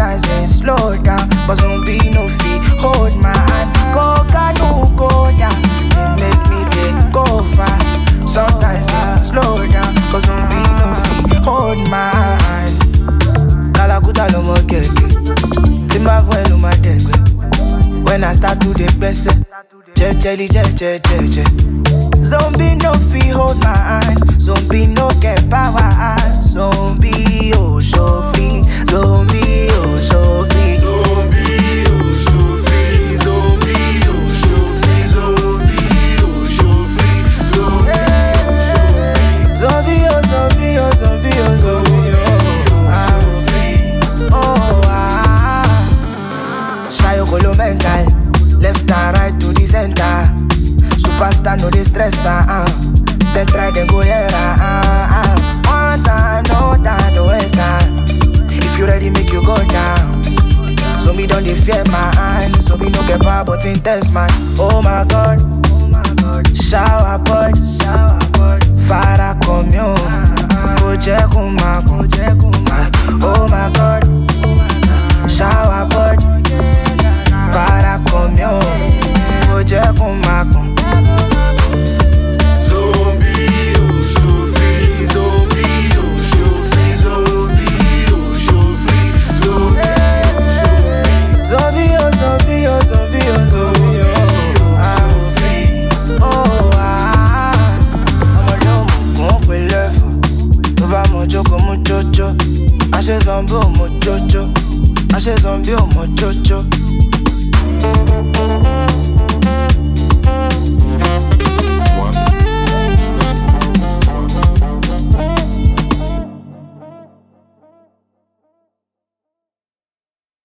Sometimes they slow down, but zombie no fee. Hold my hand, go down. They make me they go far. Sometimes they slow down, but zombie no fee. Hold my hand. Kalakuta no more keke. Timba vuelo my degwe. When I start to the best, che. Zombie no fee hold my hand. Zombie no get power. Zombie oh so free. Zombie oh so free. Zombie oh so free. Zombie oh so free. Zombie oh so free. Zombie oh so free. Zombie oh zombie oh zombie oh. Shayo Kolo mental. Left and right to the center. Superstar no dey stress They try then go here One time, no time to waste time. If you ready, make you go down. So me don't dey fear my hand. So me no get power but intense man. Oh my God, shower board, Fara commune, Koje kuma. Oh my God, shower board, Fara commune, Koje kuma. Zombie oh so free. Zombie oh so free. Zombie oh so free. Zombie oh so free. Zombie oh free. Oh I'm a dumb con pe lefo. To va mojo como chocho. Ashe zombie oh mochocho. Ashe zombie oh mochocho.